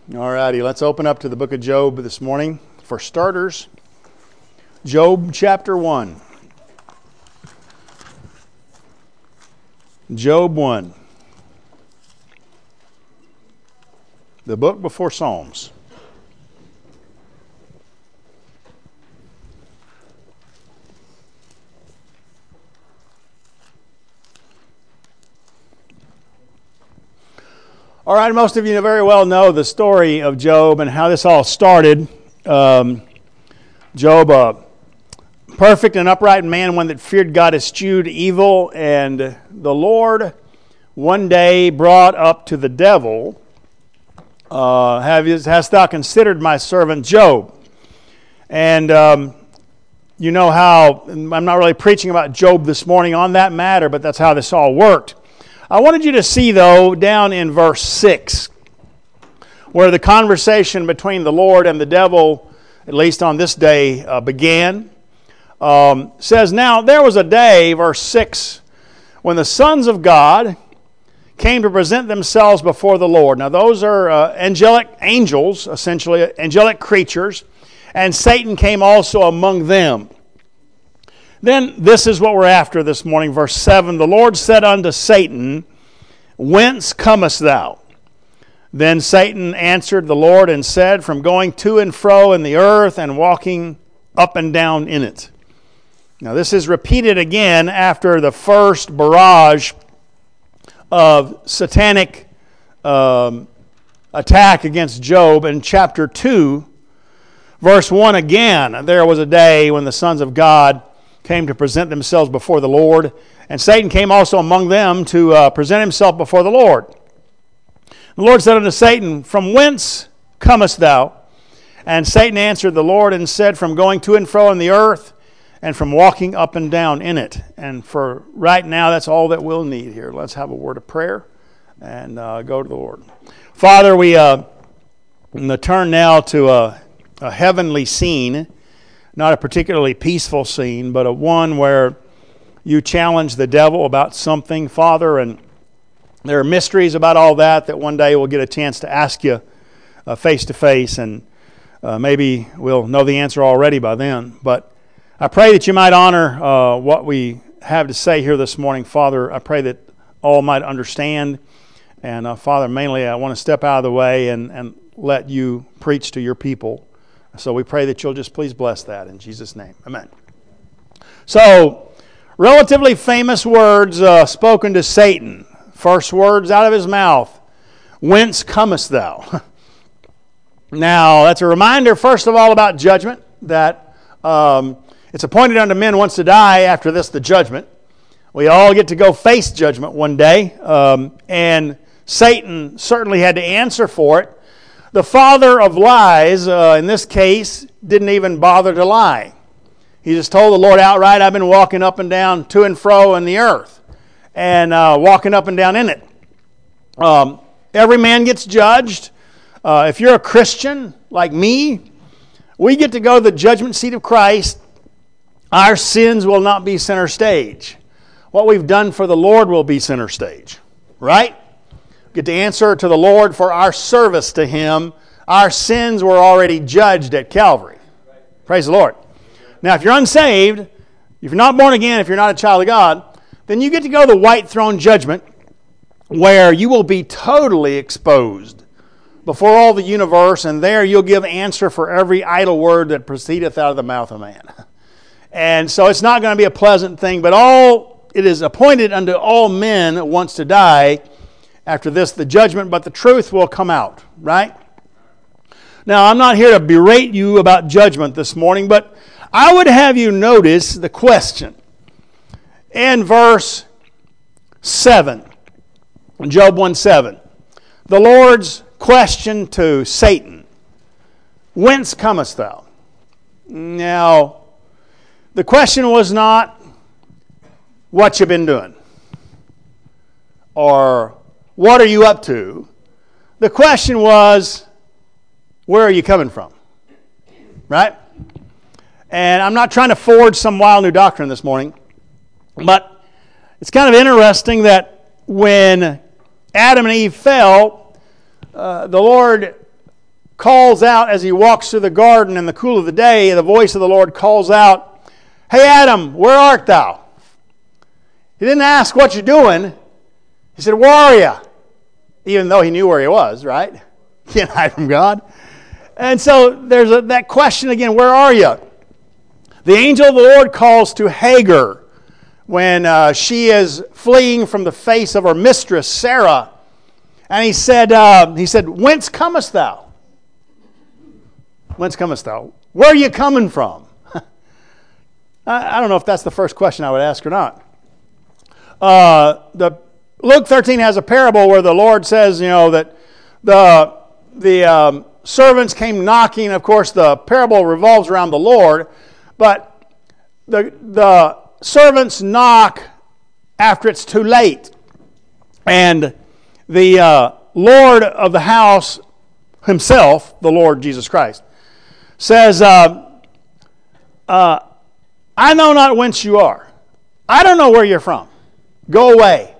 All righty, let's open up to the book of Job this morning. For starters, Job chapter 1. Job 1. The book before Psalms. All right, most of you very well know the story of Job and how this all started. Job, a perfect and upright man, one that feared God, eschewed evil, and the Lord one day brought up to the devil, hast thou considered my servant Job? And you know how, I'm not really preaching about Job this morning on that matter, but that's how this all worked. I wanted you to see, though, down in verse 6, where the conversation between the Lord and the devil, at least on this day, began. Says, now there was a day, verse 6, when the sons of God came to present themselves before the Lord. Now those are angels, essentially, angelic creatures, and Satan came also among them. Then this is what we're after this morning, verse 7. The Lord said unto Satan, whence comest thou? Then Satan answered the Lord and said, from going to and fro in the earth and walking up and down in it. Now this is repeated again after the first barrage of satanic attack against Job in chapter 2. Verse 1 again, there was a day when the sons of God came to present themselves before the Lord, and Satan came also among them to present himself before the Lord. The Lord said unto Satan, from whence comest thou? And Satan answered the Lord and said, from going to and fro in the earth, and from walking up and down in it. And for right now, that's all that we'll need here. Let's have a word of prayer and go to the Lord. Father, we turn now to a heavenly scene. Not a particularly peaceful scene, but a one where you challenge the devil about something, Father, and there are mysteries about all that one day we'll get a chance to ask you face to face, and maybe we'll know the answer already by then. But I pray that you might honor what we have to say here this morning, Father. I pray that all might understand, and Father, mainly I want to step out of the way and let you preach to your people. So we pray that you'll just please bless that in Jesus' name. Amen. So, relatively famous words spoken to Satan. First words out of his mouth. Whence comest thou? Now, that's a reminder, first of all, about judgment. That it's appointed unto men once to die, after this the judgment. We all get to go face judgment one day. And Satan certainly had to answer for it. The father of lies, in this case, didn't even bother to lie. He just told the Lord outright, I've been walking up and down, to and fro in the earth, and walking up and down in it. Every man gets judged. If you're a Christian like me, we get to go to the judgment seat of Christ. Our sins will not be center stage. What we've done for the Lord will be center stage, right? Get to answer to the Lord for our service to Him. Our sins were already judged at Calvary. Praise the Lord. Now, if you're unsaved, if you're not born again, if you're not a child of God, then you get to go to the white throne judgment, where you will be totally exposed before all the universe, and there you'll give answer for every idle word that proceedeth out of the mouth of man. And so it's not going to be a pleasant thing, but it is appointed unto all men once to die. After this, the judgment, but the truth will come out, right? Now, I'm not here to berate you about judgment this morning, but I would have you notice the question. In verse 7, Job 1:7, the Lord's question to Satan, whence comest thou? Now, the question was not, what you been doing? Or, what are you up to? The question was, where are you coming from? Right? And I'm not trying to forge some wild new doctrine this morning, but it's kind of interesting that when Adam and Eve fell, the Lord calls out as he walks through the garden in the cool of the day, the voice of the Lord calls out, "Hey Adam, where art thou?" He didn't ask what you're doing. He said, "Where are you?" Even though he knew where he was, right? Can't hide from God. And so there's that question again, where are you? The angel of the Lord calls to Hagar when she is fleeing from the face of her mistress, Sarah. And he said, "Whence comest thou?" Whence comest thou? Where are you coming from? I don't know if that's the first question I would ask or not. Luke 13 has a parable where the Lord says, that the servants came knocking. Of course, the parable revolves around the Lord, but the servants knock after it's too late. And the Lord of the house himself, the Lord Jesus Christ, says, "I know not whence you are. I don't know where you're from. Go away."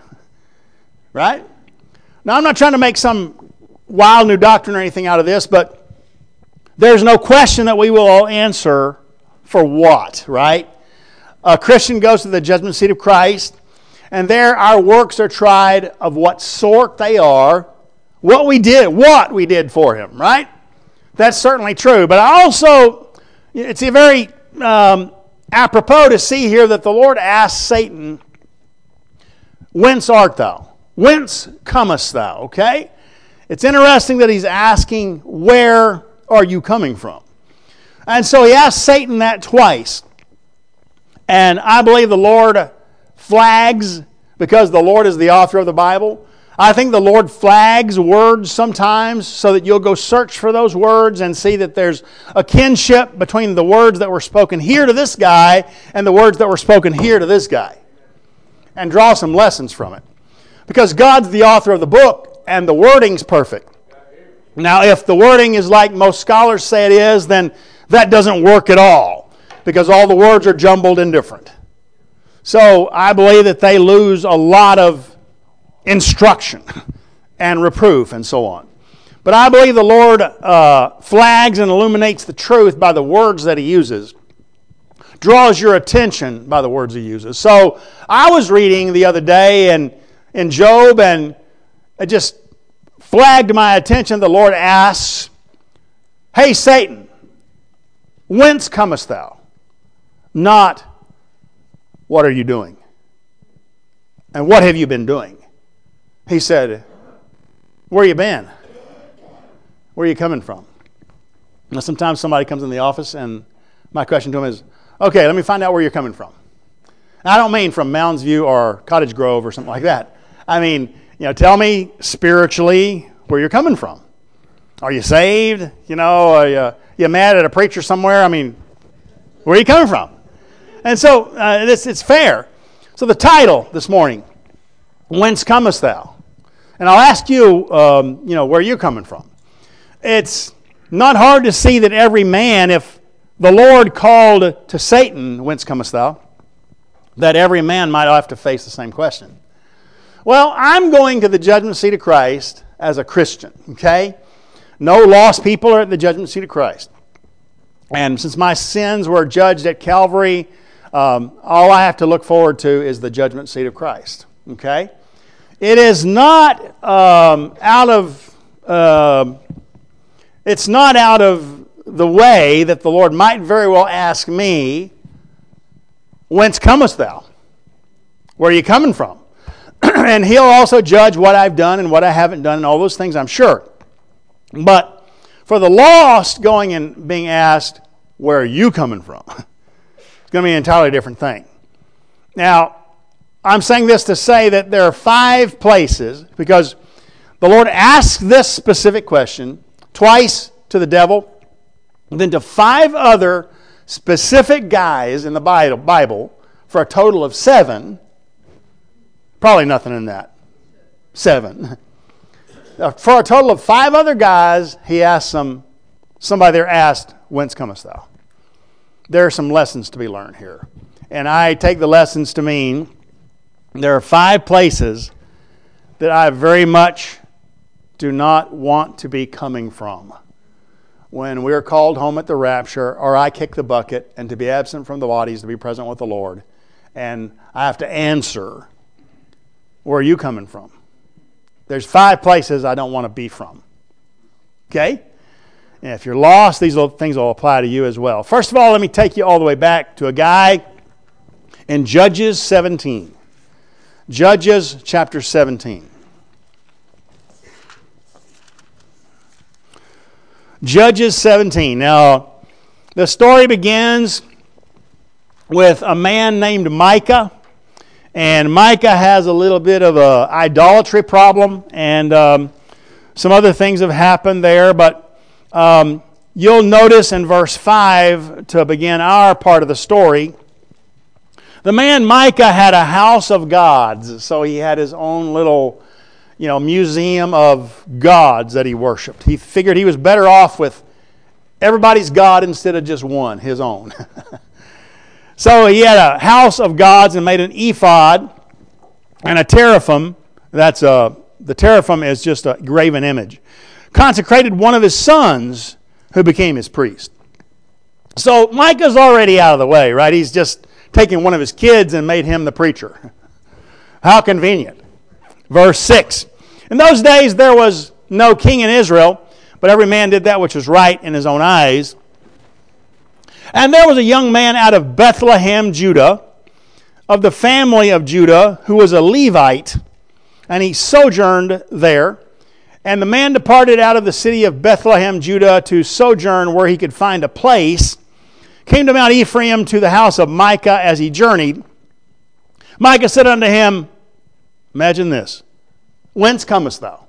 Right? Now, I'm not trying to make some wild new doctrine or anything out of this, but there's no question that we will all answer for what, right? A Christian goes to the judgment seat of Christ, and there our works are tried of what sort they are, what we did for him, right? That's certainly true. But it's a very apropos to see here that the Lord asks Satan, "Whence art thou? Whence comest thou?" Okay? It's interesting that he's asking, where are you coming from? And so he asked Satan that twice. And I believe the Lord flags, because the Lord is the author of the Bible. I think the Lord flags words sometimes so that you'll go search for those words and see that there's a kinship between the words that were spoken here to this guy and the words that were spoken here to this guy. And draw some lessons from it. Because God's the author of the book and the wording's perfect. Now, if the wording is like most scholars say it is, then that doesn't work at all. Because all the words are jumbled and different. So I believe that they lose a lot of instruction and reproof and so on. But I believe the Lord flags and illuminates the truth by the words that He uses. Draws your attention by the words He uses. So I was reading the other day in Job, and it just flagged my attention. The Lord asks, "Hey Satan, whence comest thou?" Not, "What are you doing? And what have you been doing?" He said, "Where you been? Where are you coming from?" Now, sometimes somebody comes in the office and my question to him is, "Okay, let me find out where you're coming from." Now, I don't mean from Mounds View or Cottage Grove or something like that. I mean, tell me spiritually where you're coming from. Are you saved? Are you mad at a preacher somewhere? I mean, where are you coming from? And so it's fair. So the title this morning, "Whence comest thou?" And I'll ask you, where you're coming from. It's not hard to see that every man, if the Lord called to Satan, "Whence comest thou?" that every man might have to face the same question. Well, I'm going to the judgment seat of Christ as a Christian, okay? No lost people are at the judgment seat of Christ. And since my sins were judged at Calvary, all I have to look forward to is the judgment seat of Christ, okay? It is not it's not out of the way that the Lord might very well ask me, "Whence comest thou?" Where are you coming from? And He'll also judge what I've done and what I haven't done and all those things, I'm sure. But for the lost going and being asked, "Where are you coming from?" it's going to be an entirely different thing. Now, I'm saying this to say that there are 5 places, because the Lord asked this specific question twice to the devil, and then to 5 other specific guys in the Bible for a total of 7. Probably nothing in that. 7. For a total of 5 other guys, He asked somebody there asked, "Whence comest thou?" There are some lessons to be learned here. And I take the lessons to mean there are 5 places that I very much do not want to be coming from. when we're called home at the rapture, or I kick the bucket, and to be absent from the body is to be present with the Lord. And I have to answer, where are you coming from? There's 5 places I don't want to be from. Okay? And if you're lost, these things will apply to you as well. First of all, let me take you all the way back to a guy in Judges 17. Judges chapter 17. Judges 17. Now, the story begins with a man named Micah. And Micah has a little bit of an idolatry problem. And some other things have happened there. But you'll notice in verse 5, to begin our part of the story, the man Micah had a house of gods. So he had his own little museum of gods that he worshiped. He figured he was better off with everybody's God instead of just one, his own. So he had a house of gods and made an ephod and a teraphim. The teraphim is just a graven image. Consecrated one of his sons who became his priest. So Micah's already out of the way, right? He's just taken one of his kids and made him the preacher. How convenient. Verse 6. In those days there was no king in Israel, but every man did that which was right in his own eyes. And there was a young man out of Bethlehem, Judah, of the family of Judah, who was a Levite, and he sojourned there. And the man departed out of the city of Bethlehem, Judah, to sojourn where he could find a place, came to Mount Ephraim to the house of Micah as he journeyed. Micah said unto him, imagine this, whence comest thou?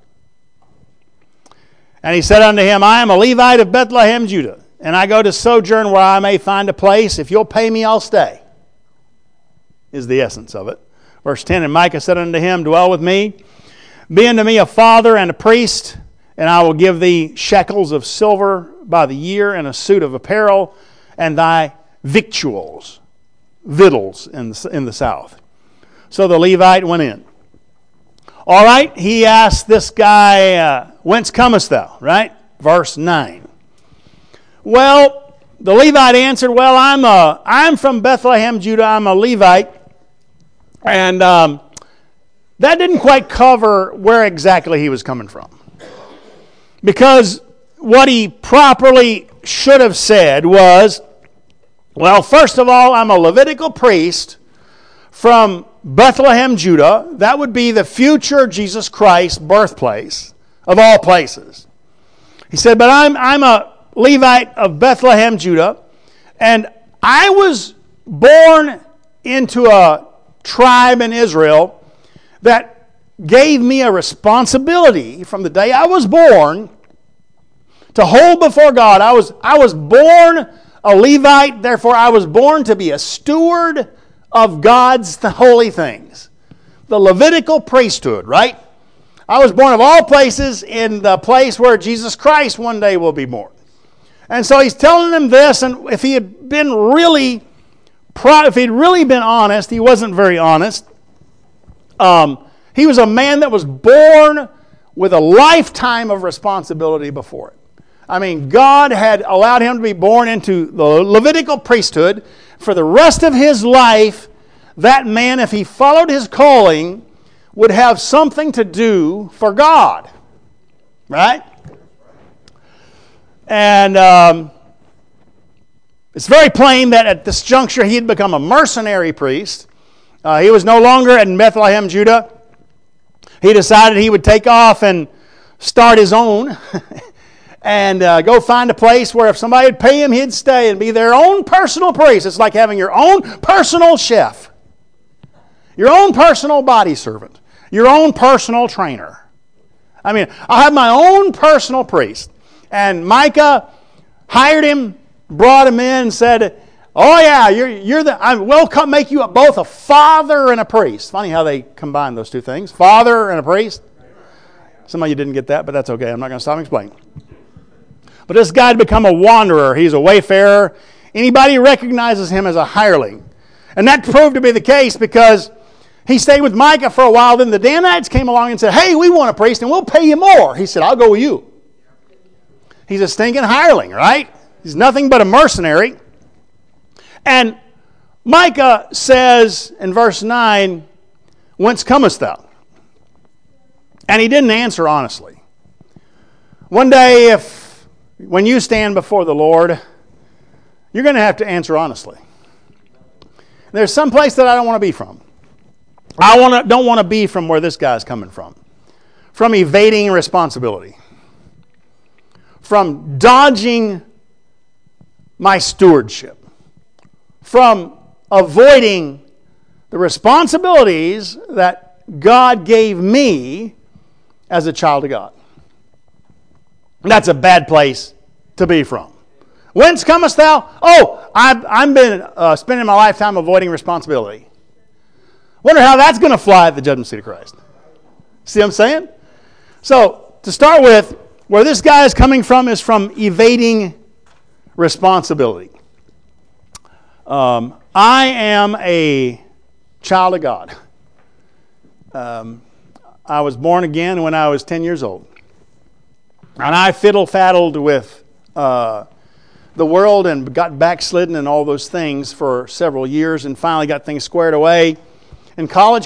And he said unto him, I am a Levite of Bethlehem, Judah, and I go to sojourn where I may find a place. If you'll pay me, I'll stay, is the essence of it. Verse 10, and Micah said unto him, dwell with me, be unto me a father and a priest, and I will give thee shekels of silver by the year, and a suit of apparel, and thy victuals, victuals in the south. So the Levite went in. All right, he asked this guy, whence comest thou? Right? Verse 9. Well, the Levite answered, well, I'm from Bethlehem, Judah. I'm a Levite. And that didn't quite cover where exactly he was coming from. Because what he properly should have said was, well, first of all, I'm a Levitical priest from Bethlehem, Judah. That would be the future Jesus Christ birthplace of all places. He said, but I'm a Levite of Bethlehem, Judah, and I was born into a tribe in Israel that gave me a responsibility from the day I was born to hold before God. I was born a Levite, therefore I was born to be a steward of God's holy things. The Levitical priesthood, right? I was born of all places in the place where Jesus Christ one day will be born. And so he's telling them this, and if he had been really honest, he wasn't very honest. He was a man that was born with a lifetime of responsibility before it. I mean, God had allowed him to be born into the Levitical priesthood. For the rest of his life, that man, if he followed his calling, would have something to do for God. Right? And it's very plain that at this juncture he had become a mercenary priest. He was no longer in Bethlehem, Judah. He decided he would take off and start his own and go find a place where if somebody would pay him, he'd stay and be their own personal priest. It's like having your own personal chef, your own personal body servant, your own personal trainer. I mean, I have my own personal priest. And Micah hired him, brought him in, and said, oh yeah, I will make you both a father and a priest. Funny how they combine those two things. Father and a priest. Some of you didn't get that, but that's okay. I'm not going to stop explaining. But this guy had become a wanderer. He's a wayfarer. Anybody recognizes him as a hireling. And that proved to be the case because he stayed with Micah for a while. Then the Danites came along and said, hey, we want a priest and we'll pay you more. He said, I'll go with you. He's a stinking hireling, right? He's nothing but a mercenary. And Micah says in verse 9, whence comest thou? And he didn't answer honestly. One day, when you stand before the Lord, you're going to have to answer honestly. There's some place that I don't want to be from. I don't want to be from where this guy's coming from evading responsibility, from dodging my stewardship, from avoiding the responsibilities that God gave me as a child of God. That's a bad place to be from. Whence comest thou? Oh, I've been spending my lifetime avoiding responsibility. Wonder how that's going to fly at the judgment seat of Christ. See what I'm saying? So, to start with, where this guy is coming from is from evading responsibility. I am a child of God. I was born again when I was 10 years old. And I fiddle-faddled with the world and got backslidden and all those things for several years and finally got things squared away in college,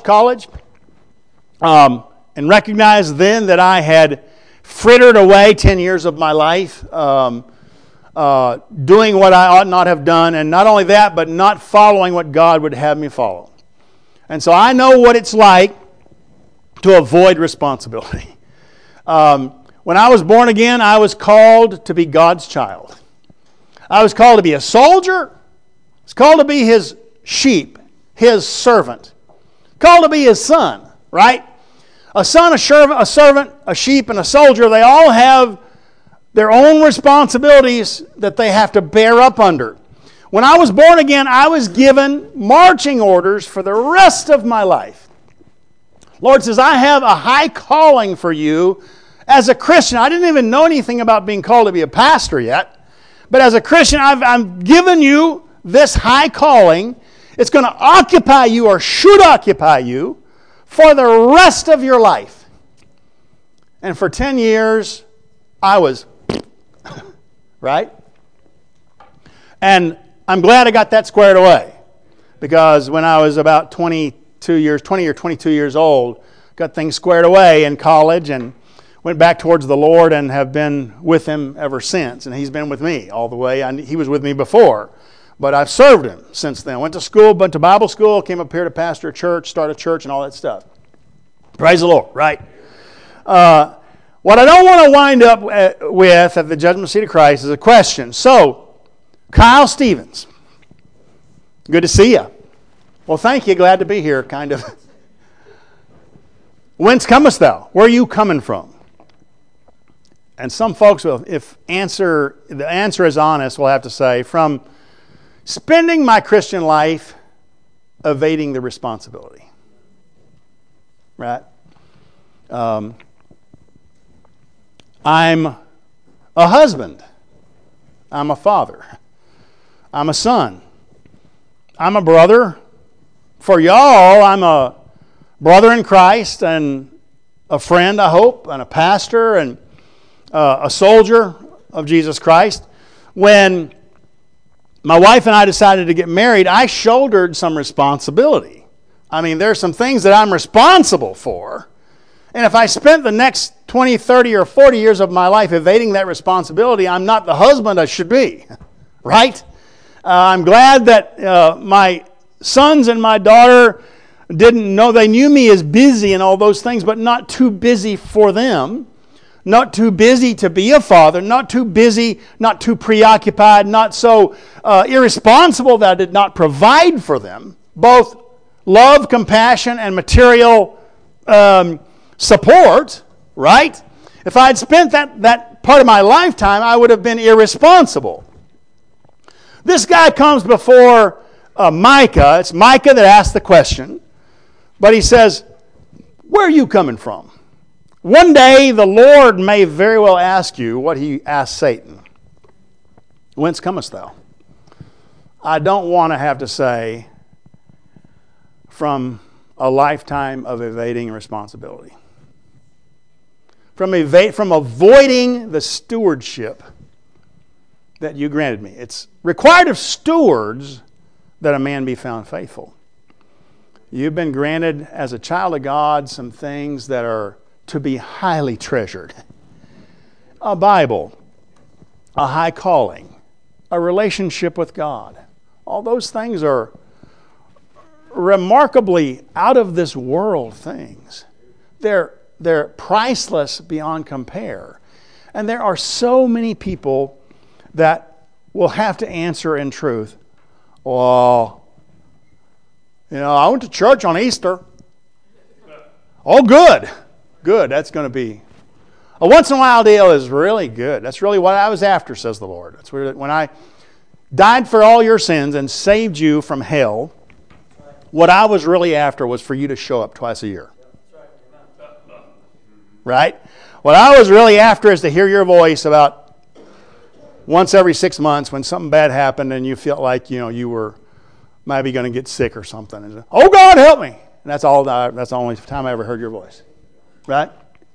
and recognized then that I had frittered away 10 years of my life doing what I ought not have done, and not only that, but not following what God would have me follow. And so I know what it's like to avoid responsibility. When I was born again, I was called to be God's child. I was called to be a soldier. I was called to be His sheep, His servant. Called to be His son, right? A son, a servant, a sheep, and a soldier, they all have their own responsibilities that they have to bear up under. When I was born again, I was given marching orders for the rest of my life. Lord says, I have a high calling for you as a Christian. I didn't even know anything about being called to be a pastor yet. But as a Christian, I've given you this high calling. It's going to occupy you, or should occupy you, for the rest of your life. And for 10 years, I was, right? And I'm glad I got that squared away. Because when I was about 20 or 22 years old, got things squared away in college and went back towards the Lord and have been with Him ever since. And He's been with me all the way. He was with me before. But I've served Him since then. Went to school, went to Bible school, came up here to pastor a church, start a church, and all that stuff. Praise the Lord, right? What I don't want to wind up with at the judgment seat of Christ is a question. So, Kyle Stevens, good to see you. Well, thank you. Glad to be here, kind of. Whence comest thou? Where are you coming from? And some folks will, if the answer is honest, will have to say, from spending my Christian life evading the responsibility. Right? I'm a husband. I'm a father. I'm a son. I'm a brother. For y'all, I'm a brother in Christ and a friend, I hope, and a pastor and a soldier of Jesus Christ. When my wife and I decided to get married, I shouldered some responsibility. I mean, there's some things that I'm responsible for. And if I spent the next 20, 30, or 40 years of my life evading that responsibility, I'm not the husband I should be. Right? I'm glad that my sons and my daughter didn't know. They knew me as busy and all those things, but not too busy for them. Not too busy to be a father, not too busy, not too preoccupied, not so irresponsible that I did not provide for them both love, compassion, and material support, right? If I had spent that part of my lifetime, I would have been irresponsible. This guy comes before Micah. It's Micah that asks the question, but he says, where are you coming from? One day, the Lord may very well ask you what He asked Satan. Whence comest thou? I don't want to have to say, from a lifetime of evading responsibility. From avoiding the stewardship that you granted me. It's required of stewards that a man be found faithful. You've been granted as a child of God some things that are to be highly treasured. A Bible, a high calling, a relationship with God. All those things are remarkably out of this world things. They're priceless beyond compare. And there are so many people that will have to answer in truth, well, I went to church on Easter. Oh, good. Good. That's going to be... A once in a while deal is really good. That's really what I was after, says the Lord. That's when I died for all your sins and saved you from hell, what I was really after was for you to show up twice a year. Right? What I was really after is to hear your voice about once every 6 months when something bad happened and you felt like, you were maybe going to get sick or something. And, oh, God, help me. And that's the only time I ever heard your voice. Right?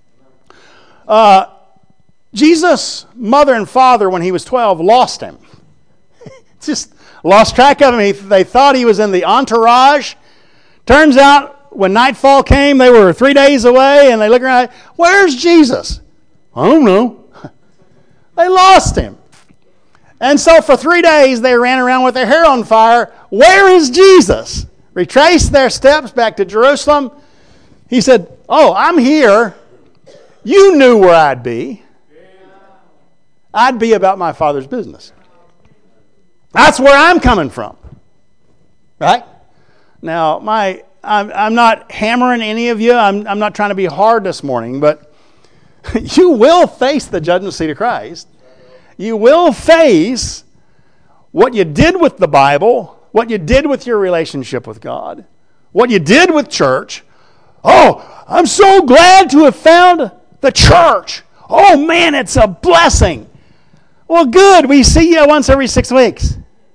Jesus' mother and father, when he was 12, lost him. Just lost track of him. They thought he was in the entourage. Turns out, when nightfall came, they were 3 days away, and they look around, where's Jesus? I don't know. They lost him. And so for 3 days, they ran around with their hair on fire. Where is Jesus? Retraced their steps back to Jerusalem. He said, oh, I'm here. You knew where I'd be. I'd be about my Father's business. That's where I'm coming from. Right? Now, I'm not hammering any of you. I'm not trying to be hard this morning, but you will face the judgment seat of Christ. You will face what you did with the Bible, what you did with your relationship with God, what you did with church. Oh, I'm so glad to have found the church. Oh, man, it's a blessing. Well, good. We see you once every 6 weeks.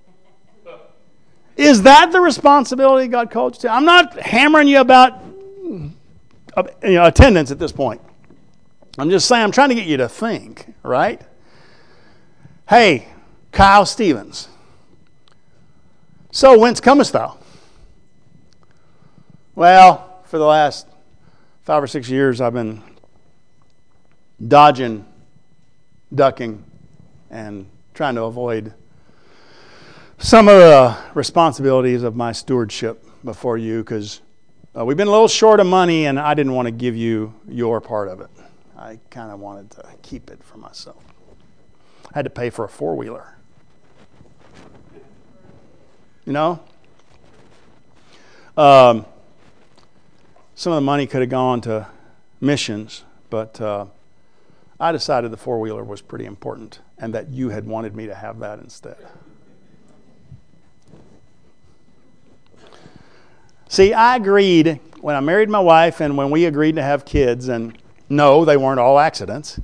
Is that the responsibility God called you to? I'm not hammering you about attendance at this point. I'm just saying, I'm trying to get you to think, right? Hey, Kyle Stevens. So whence comest thou? Well, for the last 5 or 6 years, I've been dodging, ducking, and trying to avoid some of the responsibilities of my stewardship before you, because we've been a little short of money, and I didn't want to give you your part of it. I kind of wanted to keep it for myself. I had to pay for a 4-wheeler. Some of the money could have gone to missions, but I decided the 4-wheeler was pretty important and that you had wanted me to have that instead. See, I agreed when I married my wife and when we agreed to have kids, and no, they weren't all accidents.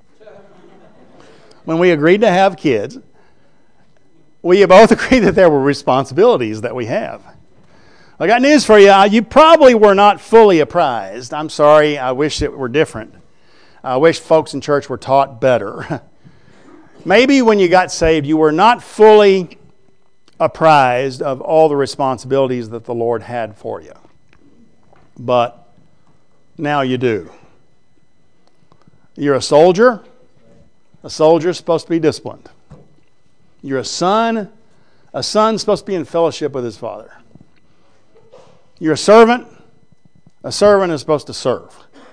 When we agreed to have kids, we both agreed that there were responsibilities that we have. I got news for you. You probably were not fully apprised. I'm sorry. I wish it were different. I wish folks in church were taught better. Maybe when you got saved, you were not fully apprised of all the responsibilities that the Lord had for you. But now you do. You're a soldier. A soldier is supposed to be disciplined. You're a son. A son's supposed to be in fellowship with his father. You're a servant. A servant is supposed to serve.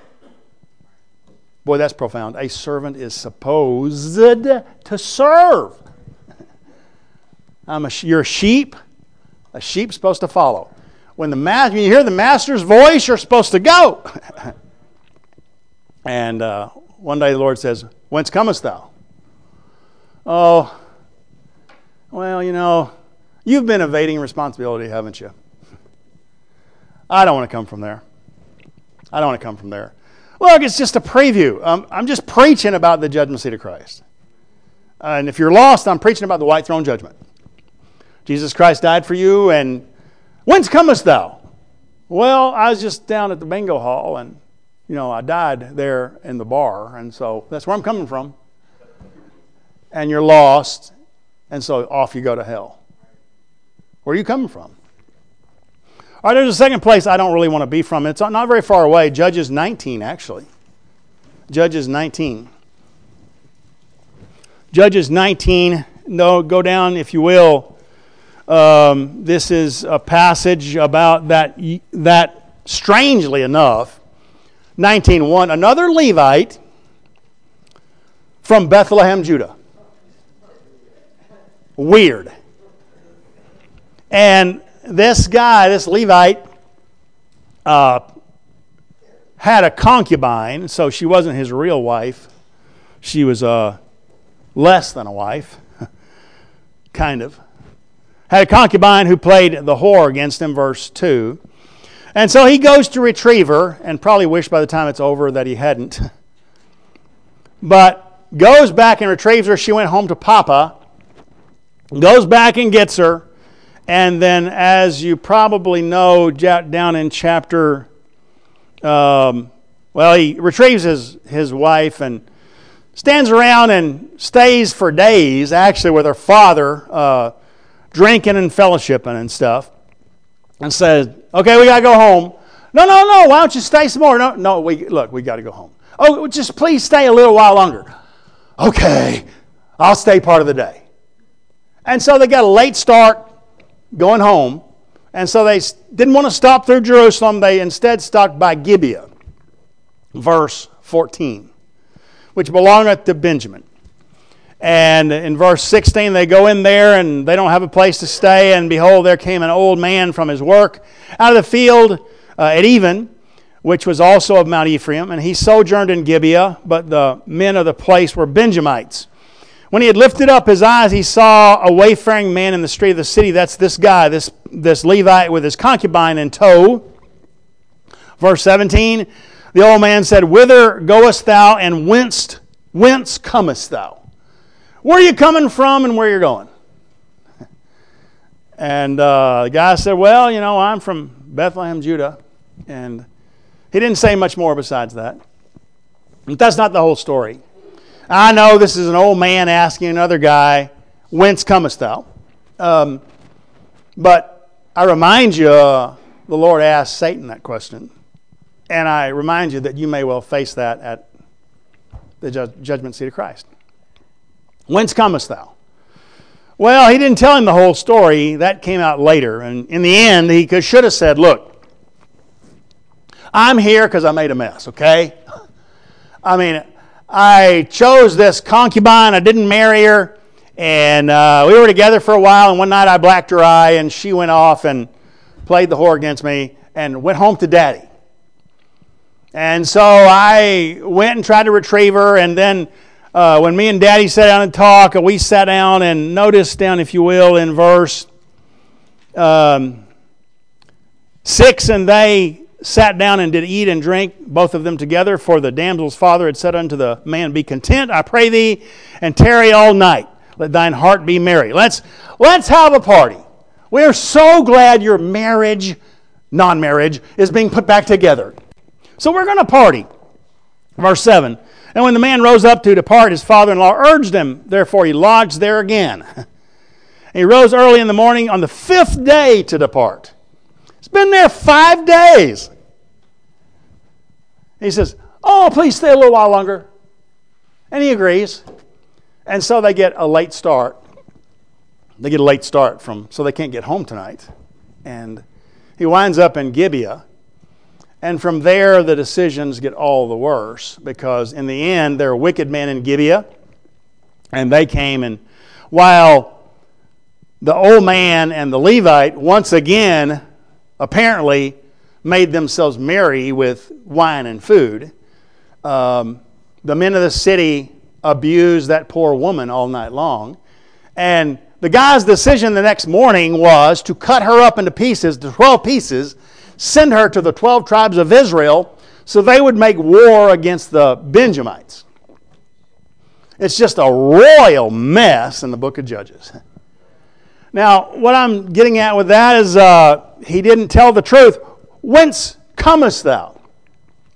Boy, that's profound. A servant is supposed to serve. You're a sheep. A sheep's supposed to follow. When you hear the master's voice, you're supposed to go. And one day the Lord says, whence comest thou? Oh, well, you've been evading responsibility, haven't you? I don't want to come from there. I don't want to come from there. Look, it's just a preview. I'm just preaching about the judgment seat of Christ. And if you're lost, I'm preaching about the white throne judgment. Jesus Christ died for you, and whence comest thou? Well, I was just down at the bingo hall, and, I died there in the bar, and so that's where I'm coming from. And you're lost, And so off you go to hell. Where are you coming from? All right, there's a second place I don't really want to be from. It's not very far away. Judges 19, actually. Judges 19. Judges 19. No, go down, if you will. This is a passage about that strangely enough, 19:1, another Levite from Bethlehem, Judah. Weird. And this guy, this Levite, had a concubine, so she wasn't his real wife. She was less than a wife, kind of. Had a concubine who played the whore against him, verse 2. And so he goes to retrieve her, and probably wished by the time it's over that he hadn't. But goes back and retrieves her. She went home to Papa. Goes back and gets her. And then, as you probably know, down in chapter... he retrieves his wife and stands around and stays for days, actually, with her father, drinking and fellowshipping and stuff. And says, okay, we got to go home. No, why don't you stay some more? No, we got to go home. Oh, just please stay a little while longer. Okay, I'll stay part of the day. And so they got a late start going home. And so they didn't want to stop through Jerusalem. They instead stopped by Gibeah, verse 14, which belongeth to Benjamin. And in verse 16, they go in there and they don't have a place to stay. And behold, there came an old man from his work out of the field at even, which was also of Mount Ephraim. And he sojourned in Gibeah, but the men of the place were Benjamites. When he had lifted up his eyes, he saw a wayfaring man in the street of the city. That's this guy, this Levite with his concubine in tow. Verse 17, the old man said, whither goest thou, and whence comest thou? Where are you coming from and where you're going? And the guy said, well, I'm from Bethlehem, Judah. And he didn't say much more besides that. But that's not the whole story. I know this is an old man asking another guy, whence comest thou? But I remind you, the Lord asked Satan that question. And I remind you that you may well face that at the judgment seat of Christ. Whence comest thou? Well, he didn't tell him the whole story. That came out later. And in the end, he should have said, look, I'm here because I made a mess, okay? I chose this concubine. I didn't marry her. And we were together for a while. And one night I blacked her eye. And she went off and played the whore against me and went home to Daddy. And so I went and tried to retrieve her. And then when me and Daddy sat down and talked, we sat down and noticed down, if you will, in verse 6, and they sat down and did eat and drink, both of them together, for the damsel's father had said unto the man, be content, I pray thee, and tarry all night. Let thine heart be merry. Let's have a party. We are so glad your marriage, non-marriage, is being put back together. So we're going to party. Verse 7. And when the man rose up to depart, his father-in-law urged him. Therefore he lodged there again. And he rose early in the morning on the 5th day to depart. He's been there 5 days. He says, oh, please stay a little while longer. And he agrees. And so they get a late start. They get a late start so they can't get home tonight. And he winds up in Gibeah. And from there, the decisions get all the worse, because in the end, there are wicked men in Gibeah, and they came, and while the old man and the Levite once again apparently made themselves merry with wine and food, the men of the city abused that poor woman all night long. And the guy's decision the next morning was to cut her up into pieces, to 12 pieces, send her to the 12 tribes of Israel so they would make war against the Benjamites. It's just a royal mess in the book of Judges. Now, what I'm getting at with that is he didn't tell the truth. Whence comest thou?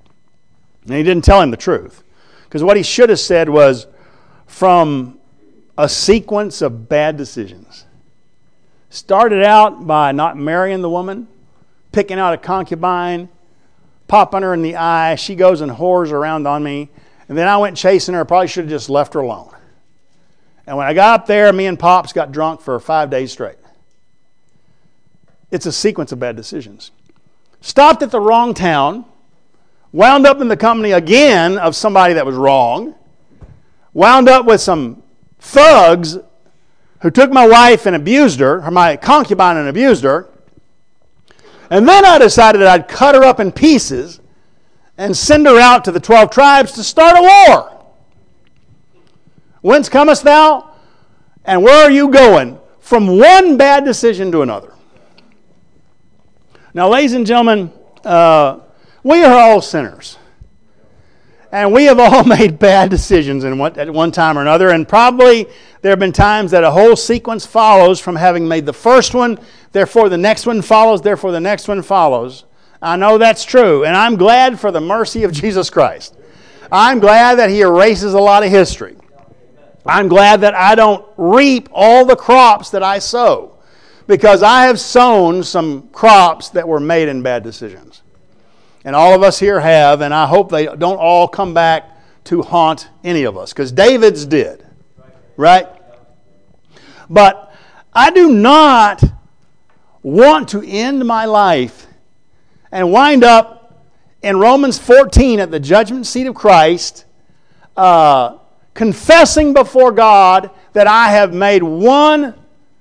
And he didn't tell him the truth. Because what he should have said was, from a sequence of bad decisions. Started out by not marrying the woman, picking out a concubine, popping her in the eye. She goes and whores around on me. And then I went chasing her. Probably should have just left her alone. And when I got up there, me and Pops got drunk for 5 days straight. It's a sequence of bad decisions. Stopped at the wrong town. Wound up in the company again of somebody that was wrong. Wound up with some thugs who took my wife and abused her, or my concubine and abused her. And then I decided that I'd cut her up in pieces and send her out to the 12 tribes to start a war. Whence comest thou? And where are you going? From one bad decision to another. Now, ladies and gentlemen, we are all sinners. And we have all made bad decisions at one time or another. And probably there have been times that a whole sequence follows from having made the first one. Therefore, the next one follows. Therefore, the next one follows. I know that's true. And I'm glad for the mercy of Jesus Christ. I'm glad that He erases a lot of history. I'm glad that I don't reap all the crops that I sow. Because I have sown some crops that were made in bad decisions. And all of us here have, and I hope they don't all come back to haunt any of us. Because David's did. Right? But I do not want to end my life and wind up in Romans 14 at the judgment seat of Christ, confessing before God that I have made one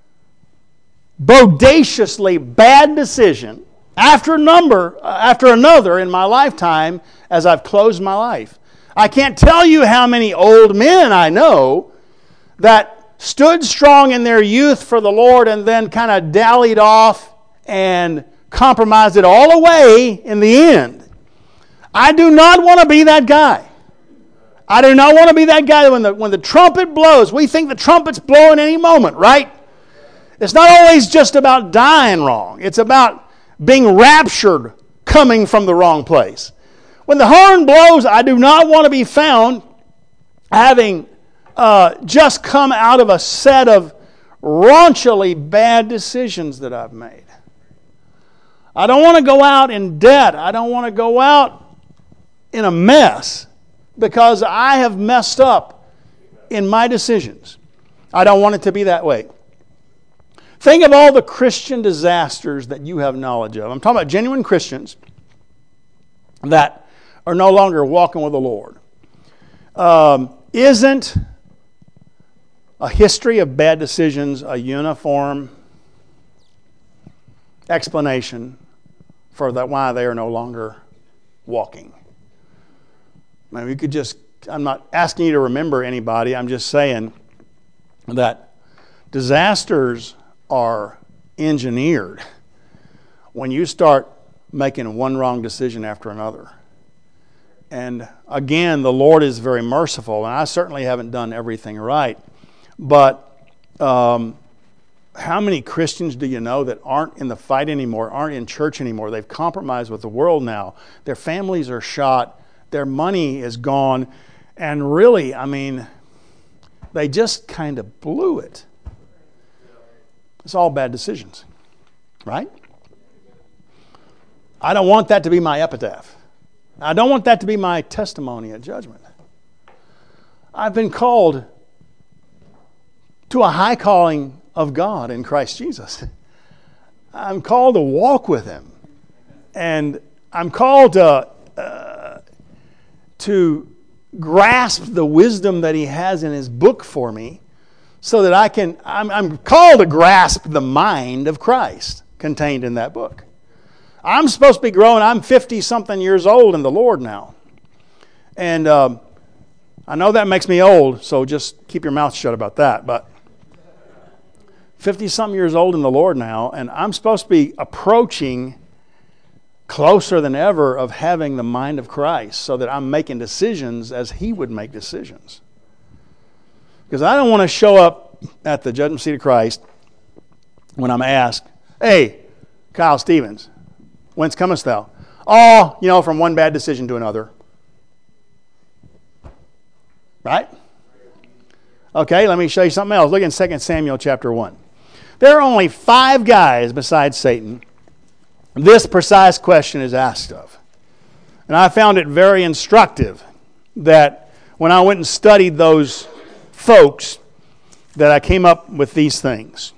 bodaciously bad decision after another in my lifetime as I've closed my life. I can't tell you how many old men I know that stood strong in their youth for the Lord and then kind of dallied off and compromised it all away in the end. I do not want to be that guy. I do not want to be that guy when the trumpet blows. We think the trumpet's blowing any moment, right? It's not always just about dying wrong. It's about being raptured coming from the wrong place. When the horn blows, I do not want to be found having just come out of a set of raunchily bad decisions that I've made. I don't want to go out in debt. I don't want to go out in a mess because I have messed up in my decisions. I don't want it to be that way. Think of all the Christian disasters that you have knowledge of. I'm talking about genuine Christians that are no longer walking with the Lord. Isn't a history of bad decisions a uniform explanation for that why they are no longer walking? I mean, I'm not asking you to remember anybody. I'm just saying that disasters are engineered when you start making one wrong decision after another. And again, the Lord is very merciful, and I certainly haven't done everything right. But how many Christians do you know that aren't in the fight anymore, aren't in church anymore? They've compromised with the world now. Their families are shot. Their money is gone. And really, I mean, they just kind of blew it. It's all bad decisions, right? I don't want that to be my epitaph. I don't want that to be my testimony at judgment. I've been called to a high calling of God in Christ Jesus. I'm called to walk with Him. And I'm called to grasp the wisdom that He has in His book for me so that I'm called to grasp the mind of Christ contained in that book. I'm supposed to be growing. I'm 50-something years old in the Lord now. And I know that makes me old, so just keep your mouth shut about that. But 50-something years old in the Lord now, and I'm supposed to be approaching closer than ever of having the mind of Christ so that I'm making decisions as He would make decisions. Because I don't want to show up at the judgment seat of Christ when I'm asked, "Hey, Kyle Stevens, whence comest thou?" "Oh, from one bad decision to another." Right? Okay, let me show you something else. Look in 2 Samuel chapter 1. There are only 5 guys besides Satan this precise question is asked of. And I found it very instructive that when I went and studied those folks, that I came up with these things.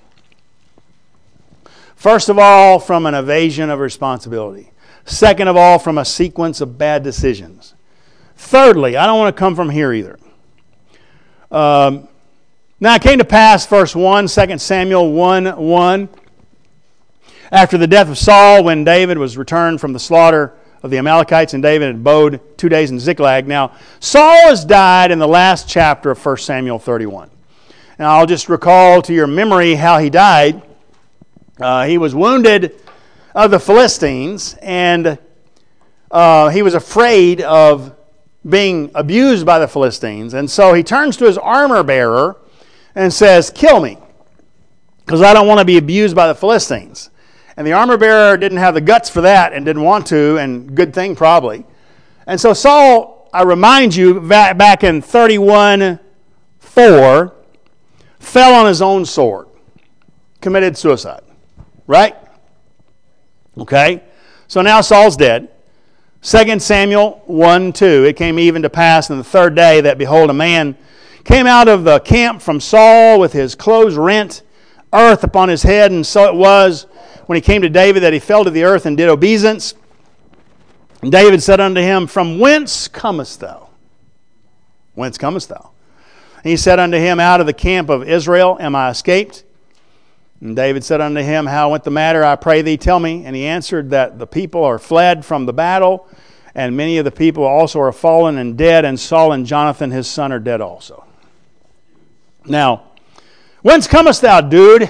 First of all, from an evasion of responsibility. Second of all, from a sequence of bad decisions. Thirdly, I don't want to come from here either. Now it came to pass, verse 1, 2 Samuel 1:1. After the death of Saul, when David was returned from the slaughter of the Amalekites, and David had abode 2 days in Ziklag. Now, Saul has died in the last chapter of 1 Samuel 31. Now, I'll just recall to your memory how he died. He was wounded of the Philistines, and he was afraid of being abused by the Philistines. And so he turns to his armor bearer and says, "Kill me, because I don't want to be abused by the Philistines." And the armor bearer didn't have the guts for that and didn't want to, and good thing probably. And so Saul, I remind you, back in 31:4, fell on his own sword, committed suicide. Right? Okay? So now Saul's dead. 2 Samuel 1:2, it came even to pass on the third day that, behold, a man came out of the camp from Saul with his clothes rent, earth upon his head, and so it was when he came to David that he fell to the earth and did obeisance. And David said unto him, "From whence comest thou?" Whence comest thou? And he said unto him, "Out of the camp of Israel am I escaped." And David said unto him, "How went the matter? I pray thee, tell me." And he answered that the people are fled from the battle, and many of the people also are fallen and dead, and Saul and Jonathan his son are dead also. Now, whence comest thou, dude?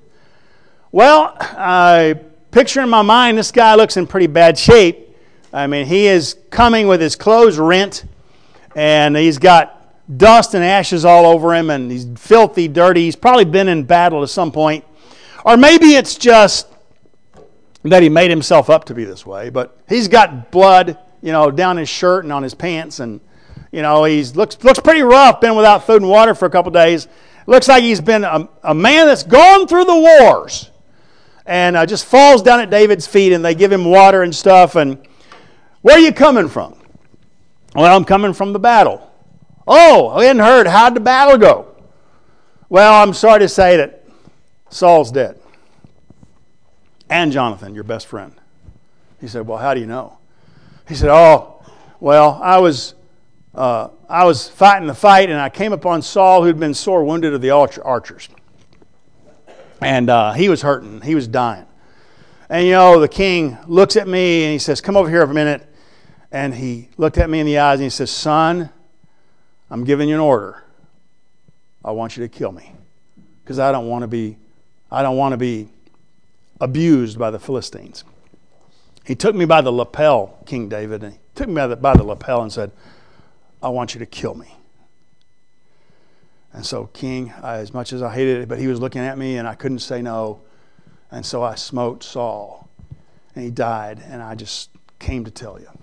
Well, I picture in my mind, this guy looks in pretty bad shape. I mean, he is coming with his clothes rent, and he's got dust and ashes all over him, and he's filthy, dirty. He's probably been in battle at some point. Or maybe it's just that he made himself up to be this way, but he's got blood, down his shirt and on his pants, and, he looks pretty rough, been without food and water for a couple days. Looks like he's been a man that's gone through the wars. And just falls down at David's feet, and they give him water and stuff. And where are you coming from? Well, I'm coming from the battle. Oh, I hadn't heard. How'd the battle go? Well, I'm sorry to say that Saul's dead. And Jonathan, your best friend. He said, "Well, how do you know?" He said, "Oh, well, I was fighting the fight, and I came upon Saul, who'd been sore wounded of the archers. And he was hurting. He was dying. And, the king looks at me and he says, 'Come over here for a minute.' And he looked at me in the eyes and he says, 'Son, I'm giving you an order. I want you to kill me, because I don't want to be abused by the Philistines.' He took me by the lapel, King David, and he took me by the lapel and said, 'I want you to kill me.' And so, King, as much as I hated it, but he was looking at me and I couldn't say no. And so I smote Saul, and he died, and I just came to tell you."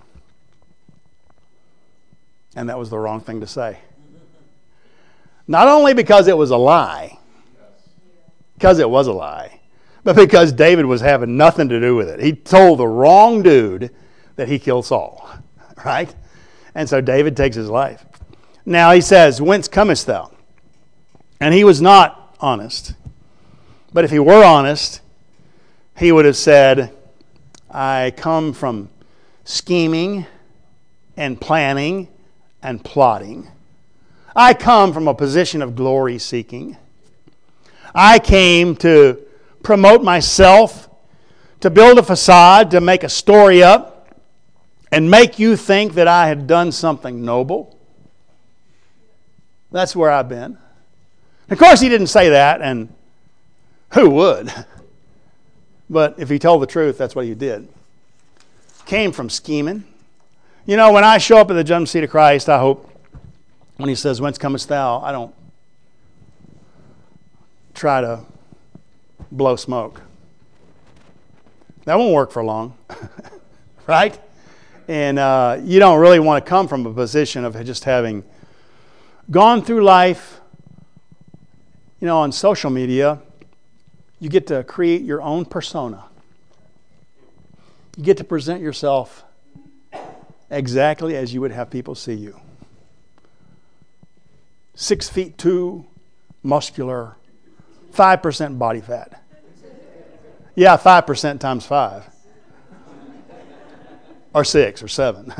And that was the wrong thing to say. Not only because it was a lie, but because David was having nothing to do with it. He told the wrong dude that he killed Saul, right? And so David takes his life. Now he says, "Whence comest thou?" And he was not honest. But if he were honest, he would have said, "I come from scheming and planning and plotting. I come from a position of glory seeking. I came to promote myself, to build a facade, to make a story up, and make you think that I had done something noble." That's where I've been. Of course, he didn't say that, and who would? But if he told the truth, that's what he did. Came from scheming. When I show up at the judgment seat of Christ, I hope when he says, "Whence comest thou?" I don't try to blow smoke. That won't work for long, right? And you don't really want to come from a position of just having gone through life On social media, you get to create your own persona. You get to present yourself exactly as you would have people see you. 6'2", muscular, 5% body fat. Yeah, 5% times 5. Or 6 or 7.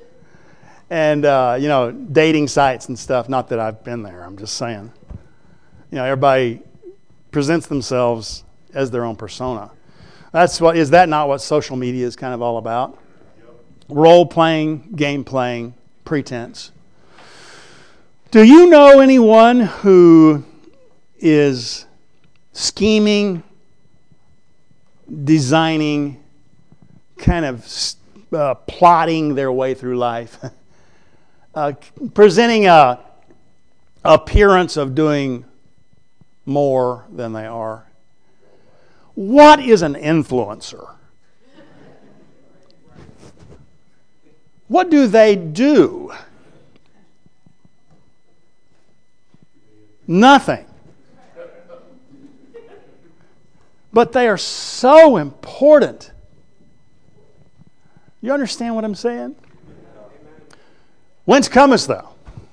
And, dating sites and stuff. Not that I've been there, I'm just saying. Everybody presents themselves as their own persona. Is that not what social media is kind of all about? Role playing, game playing, pretense. Do you know anyone who is scheming, designing, kind of plotting their way through life, presenting a appearance of doing more than they are? What is an influencer? What do they do? Nothing. But they are so important. You understand what I'm saying? Whence comest thou?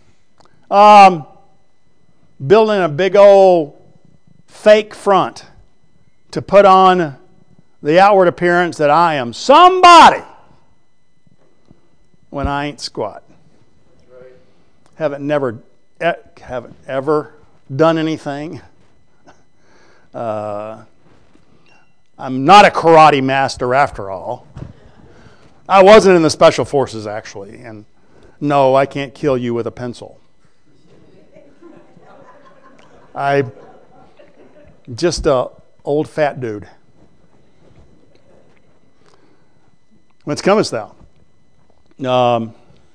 Building a big old fake front to put on the outward appearance that I am somebody when I ain't squat. Haven't ever done anything. I'm not a karate master after all. I wasn't in the special forces actually, and no, I can't kill you with a pencil. I'm just a old fat dude. Whence comest thou? Know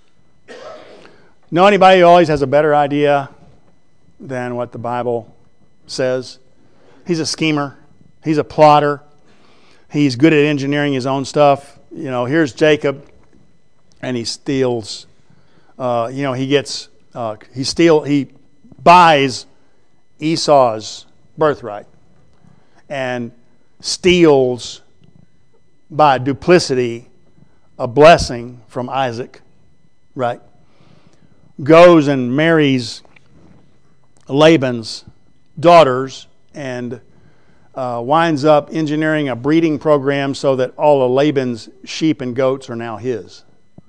anybody who always has a better idea than what the Bible says? He's a schemer. He's a plotter. He's good at engineering his own stuff. Here's Jacob, and he steals. He buys Esau's birthright and steals by duplicity a blessing from Isaac, right? Goes and marries Laban's daughters and winds up engineering a breeding program so that all of Laban's sheep and goats are now his.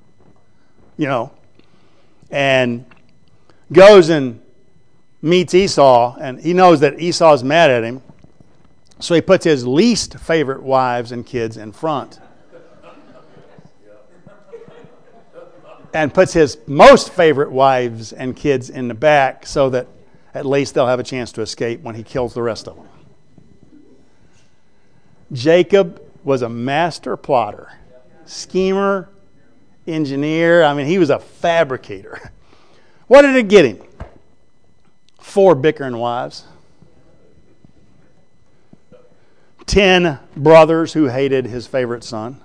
And goes and meets Esau, and he knows that Esau's mad at him, so he puts his least favorite wives and kids in front. And puts his most favorite wives and kids in the back so that at least they'll have a chance to escape when he kills the rest of them. Jacob was a master plotter, schemer, engineer. He was a fabricator. What did it get him? 4 bickering wives. 10 brothers who hated his favorite son.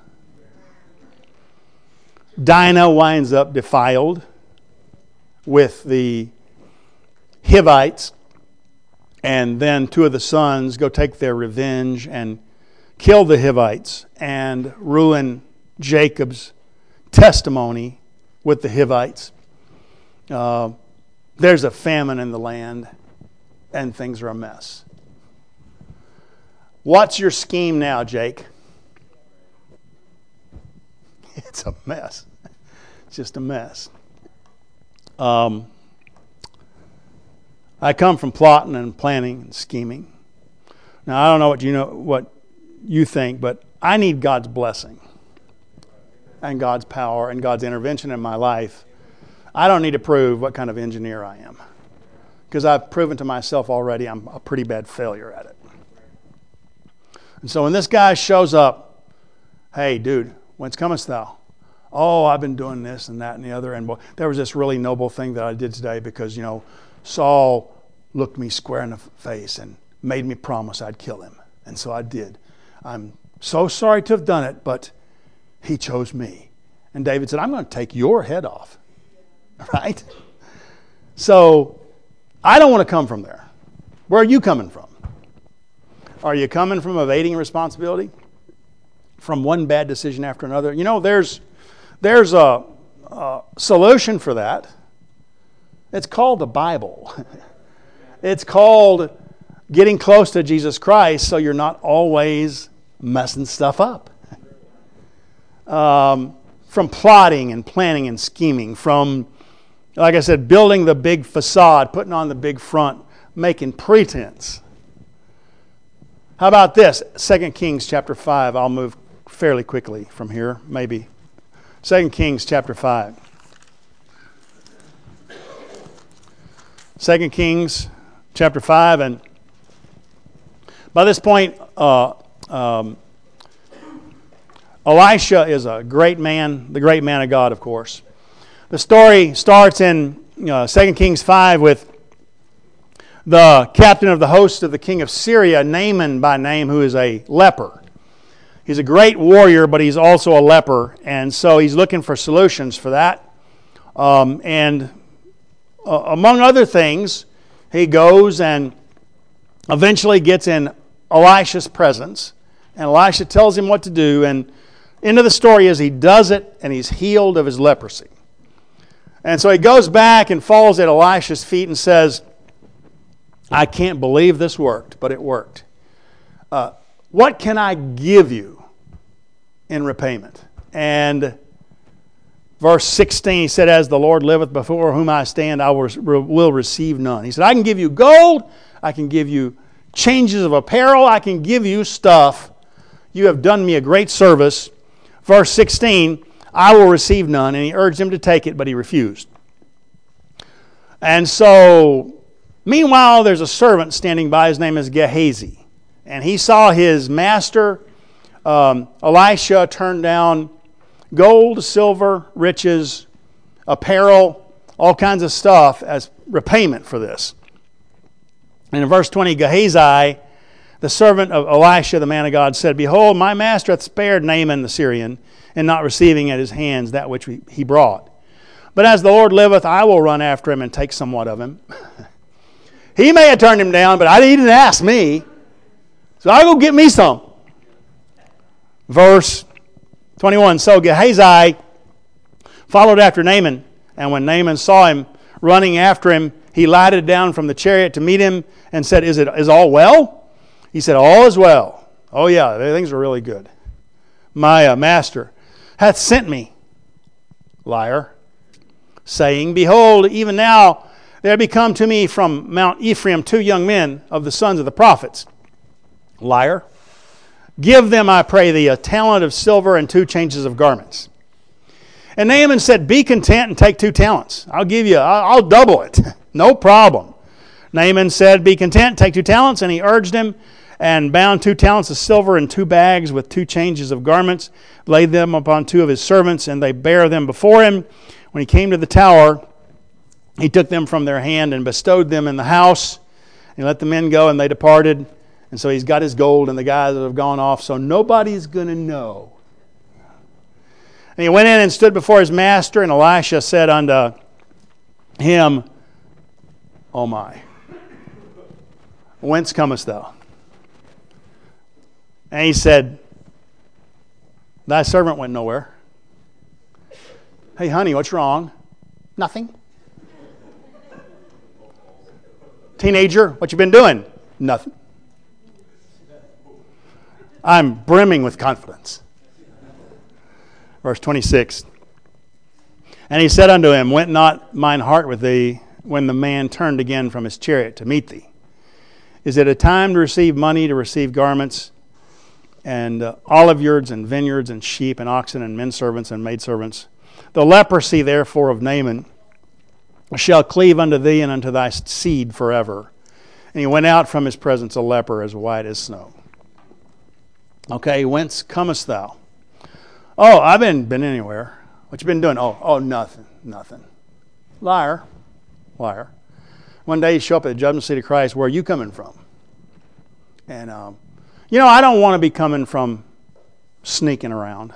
Dinah winds up defiled with the Hivites, and then 2 of the sons go take their revenge and kill the Hivites and ruin Jacob's testimony with the Hivites. There's a famine in the land, and things are a mess. What's your scheme now, Jake? It's a mess. It's just a mess. I come from plotting and planning and scheming. Now, I don't know what you think, but I need God's blessing and God's power and God's intervention in my life. I don't need to prove what kind of engineer I am, because I've proven to myself already I'm a pretty bad failure at it. And so when this guy shows up, hey, dude, whence comest thou? Oh, I've been doing this and that and the other. And there was this really noble thing that I did today because, Saul looked me square in the face and made me promise I'd kill him. And so I did. I'm so sorry to have done it, but he chose me. And David said, I'm going to take your head off. Right? So I don't want to come from there. Where are you coming from? Are you coming from evading responsibility? From one bad decision after another? You know, there's a solution for that. It's called the Bible. It's called getting close to Jesus Christ so you're not always messing stuff up. From plotting and planning and scheming, from, like I said, building the big facade, putting on the big front, making pretense. How about this? 2 Kings chapter 5. I'll move fairly quickly from here, maybe. 2 Kings chapter 5. 2 Kings chapter 5, and by this point, Elisha is a great man, the great man of God, of course. The story starts in 2 Kings 5 with the captain of the host of the king of Syria, Naaman by name, who is a leper. He's a great warrior, but he's also a leper, and so he's looking for solutions for that. Among other things, he goes and eventually gets in Elisha's presence, and Elisha tells him what to do, and end of the story is he does it, and he's healed of his leprosy. And so he goes back and falls at Elisha's feet and says, I can't believe this worked, but it worked. What can I give you in repayment? And verse 16, he said, as the Lord liveth before whom I stand, I will receive none. He said, I can give you gold, I can give you changes of apparel, I can give you stuff. You have done me a great service. Verse 16, I will receive none. And he urged him to take it, but he refused. And so, meanwhile, there's a servant standing by. His name is Gehazi. And he saw his master, Elisha, turn down gold, silver, riches, apparel, all kinds of stuff as repayment for this. And in verse 20, Gehazi, the servant of Elisha, the man of God, said, behold, my master hath spared Naaman the Syrian, in not receiving at his hands that which he brought. But as the Lord liveth, I will run after him and take somewhat of him. He may have turned him down, but he didn't ask me. So I'll go get me some. Verse 21, so Gehazi followed after Naaman, and when Naaman saw him running after him, he lighted down from the chariot to meet him and said, is all well? He said, all is well. Oh yeah, things are really good. My master hath sent me, liar, saying, behold, even now there be come to me from Mount Ephraim 2 young men of the sons of the prophets. Liar. Give them, I pray thee, a talent of silver and 2 changes of garments. And Naaman said, be content and take 2 talents. I'll double it. No problem. Naaman said, be content, take 2 talents. And he urged him and bound 2 talents of silver in 2 bags with 2 changes of garments, laid them upon 2 of his servants, and they bare them before him. When he came to the tower, he took them from their hand and bestowed them in the house. He let the men go, and they departed. And so he's got his gold and the guys that have gone off, so nobody's going to know. And he went in and stood before his master, and Elisha said unto him, oh my, whence comest thou? And he said, thy servant went nowhere. Hey, honey, what's wrong? Nothing. Teenager, what you been doing? Nothing. I'm brimming with confidence. Verse 26. And he said unto him, went not mine heart with thee when the man turned again from his chariot to meet thee? Is it a time to receive money, to receive garments, and olive yards, and vineyards, and sheep, and oxen, and men servants, and maidservants? The leprosy, therefore, of Naaman shall cleave unto thee and unto thy seed forever. And he went out from his presence a leper as white as snow. Okay, whence comest thou? Oh, I've been anywhere. What you been doing? Oh, nothing. Liar. One day you show up at the judgment seat of Christ. Where are you coming from? And, I don't want to be coming from sneaking around.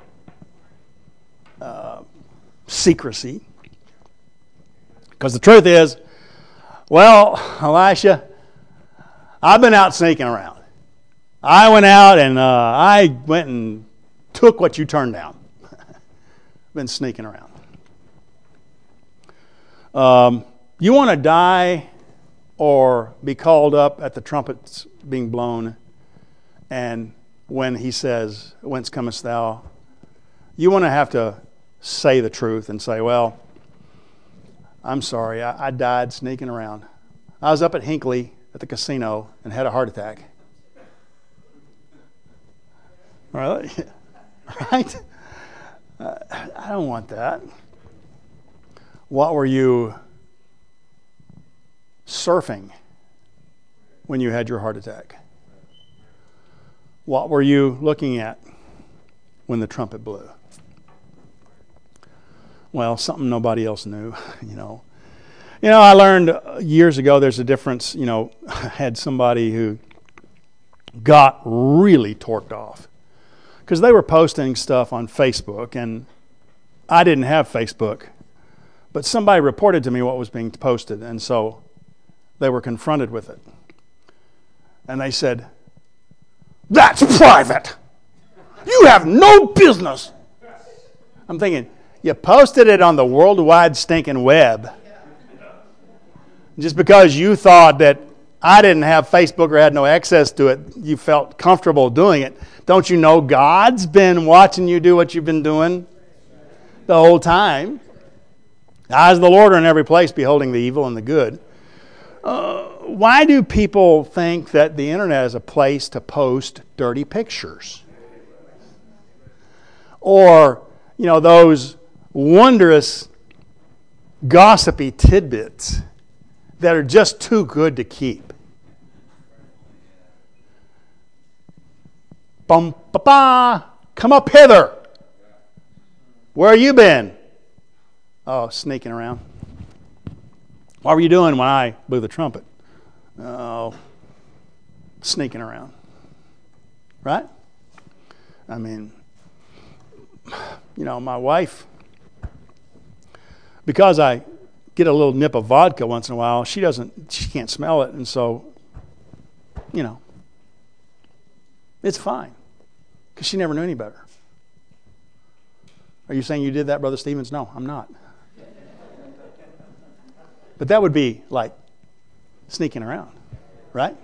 Secrecy. Because the truth is, well, Elisha, I've been out sneaking around. I went out and I went and took what you turned down. Been sneaking around. You want to die or be called up at the trumpets being blown, and when he says, "Whence comest thou?" You want to have to say the truth and say, "Well, I'm sorry, I died sneaking around. I was up at Hinckley at the casino and had a heart attack." Really? Right? I don't want that. What were you surfing when you had your heart attack? What were you looking at when the trumpet blew? Well, something nobody else knew, you know. You know, I learned years ago there's a difference, you know, I had somebody who got really torqued off because they were posting stuff on Facebook, and I didn't have Facebook, but somebody reported to me what was being posted, and so they were confronted with it. And they said, "That's private. You have no business." I'm thinking, you posted it on the worldwide stinking web. Just because you thought that I didn't have Facebook or had no access to it, you felt comfortable doing it. Don't you know God's been watching you do what you've been doing the whole time? The eyes of the Lord are in every place, beholding the evil and the good. Why do people think that the internet is a place to post dirty pictures? Or, you know, those wondrous gossipy tidbits that are just too good to keep. Bum, ba, ba, come up hither. Where have you been? Oh, sneaking around. What were you doing when I blew the trumpet? Oh, sneaking around. Right? I mean, you know, my wife, because I get a little nip of vodka once in a while, she can't smell it, and so, you know, it's fine, because she never knew any better. Are you saying you did that, Brother Stevens? No, I'm not. But that would be like sneaking around, right?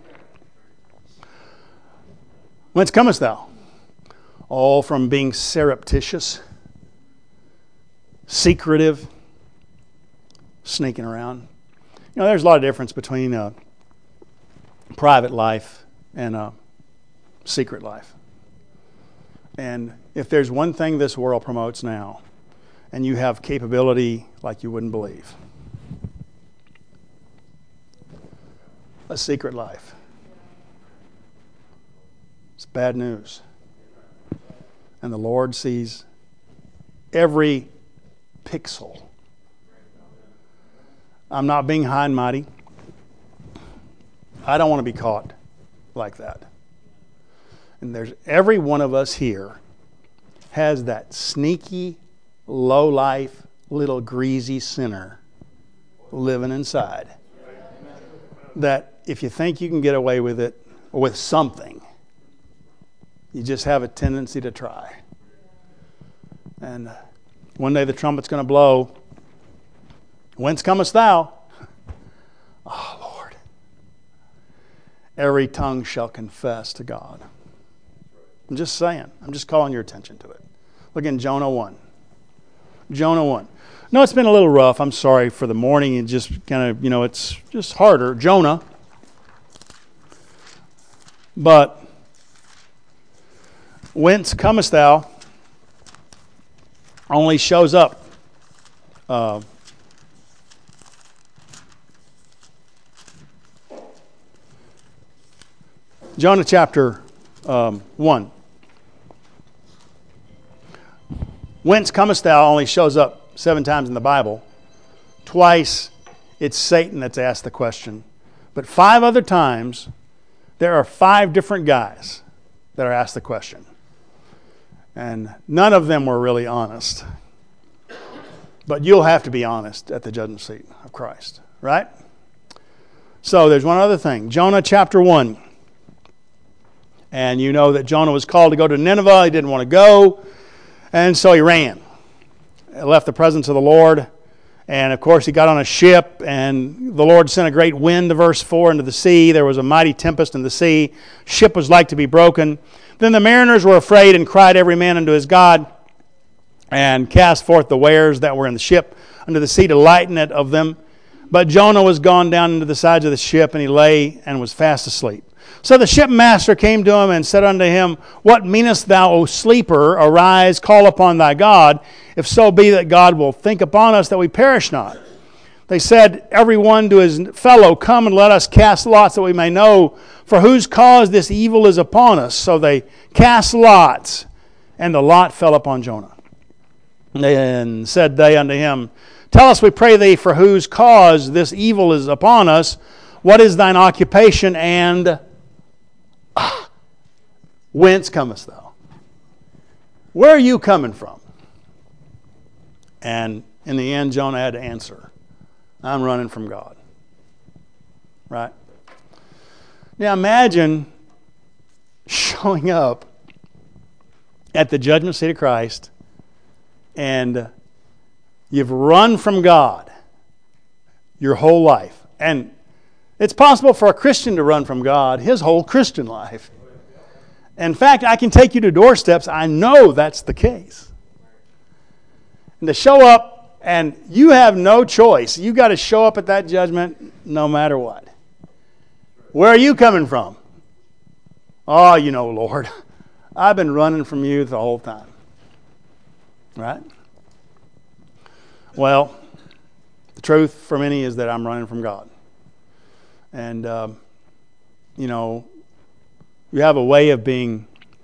Whence comest thou? All from being surreptitious, secretive, sneaking around. You know, there's a lot of difference between a private life and a secret life. And if there's one thing this world promotes now, and you have capability like you wouldn't believe, a secret life. It's bad news. And the Lord sees every pixel. I'm not being high and mighty. I don't want to be caught like that. And there's every one of us here has that sneaky, low-life, little greasy sinner living inside. That if you think you can get away with it or with something, you just have a tendency to try. And one day the trumpet's going to blow. Whence comest thou? Oh, Lord. Every tongue shall confess to God. I'm just saying. I'm just calling your attention to it. Look in Jonah 1. Jonah 1. No, it's been a little rough. I'm sorry for the morning. It just kind of, you know, it's just harder. Jonah. But whence comest thou only shows up Jonah chapter 1. Whence comest thou only shows up 7 times in the Bible. Twice it's Satan that's asked the question. But 5 other times there are 5 different guys that are asked the question. And none of them were really honest. But you'll have to be honest at the judgment seat of Christ, right? So there's one other thing. Jonah chapter 1. And you know that Jonah was called to go to Nineveh. He didn't want to go. And so he ran. He left the presence of the Lord. And of course he got on a ship. And the Lord sent a great wind, verse 4, into the sea. There was a mighty tempest in the sea. Ship was like to be broken. Then the mariners were afraid and cried every man unto his God. And cast forth the wares that were in the ship unto the sea to lighten it of them. But Jonah was gone down into the sides of the ship, and he lay and was fast asleep. So the shipmaster came to him and said unto him, What meanest thou, O sleeper? Arise, call upon thy God, if so be that God will think upon us that we perish not. They said, every one to his fellow, Come and let us cast lots that we may know for whose cause this evil is upon us. So they cast lots, and the lot fell upon Jonah. Then said they unto him, Tell us, we pray thee, for whose cause this evil is upon us. What is thine occupation, and whence comest thou? Where are you coming from? And in the end, Jonah had to answer, I'm running from God. Right? Now imagine showing up at the judgment seat of Christ, and you've run from God your whole life. And it's possible for a Christian to run from God his whole Christian life. In fact, I can take you to doorsteps. I know that's the case. And to show up, and you have no choice. You got to show up at that judgment no matter what. Where are you coming from? Oh, you know, Lord, I've been running from you the whole time. Right? Well, the truth for many is that I'm running from God. And, you know, you have a way of being,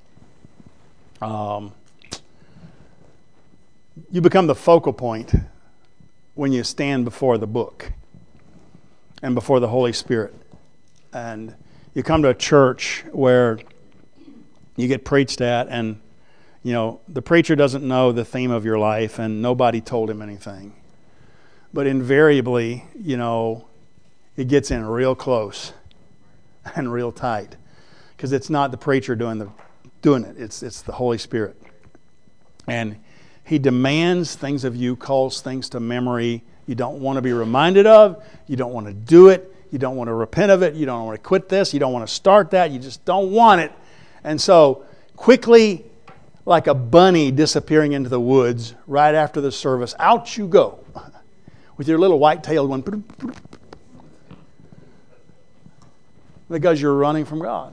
you become the focal point when you stand before the book and before the Holy Spirit. And you come to a church where you get preached at, and you know, the preacher doesn't know the theme of your life, and nobody told him anything. But invariably, you know, it gets in real close and real tight, because it's not the preacher doing it. It's the Holy Spirit. And he demands things of you, calls things to memory you don't want to be reminded of. You don't want to do it. You don't want to repent of it. You don't want to quit this. You don't want to start that. You just don't want it. And so quickly, like a bunny disappearing into the woods right after the service, out you go with your little white tail going, because you're running from God.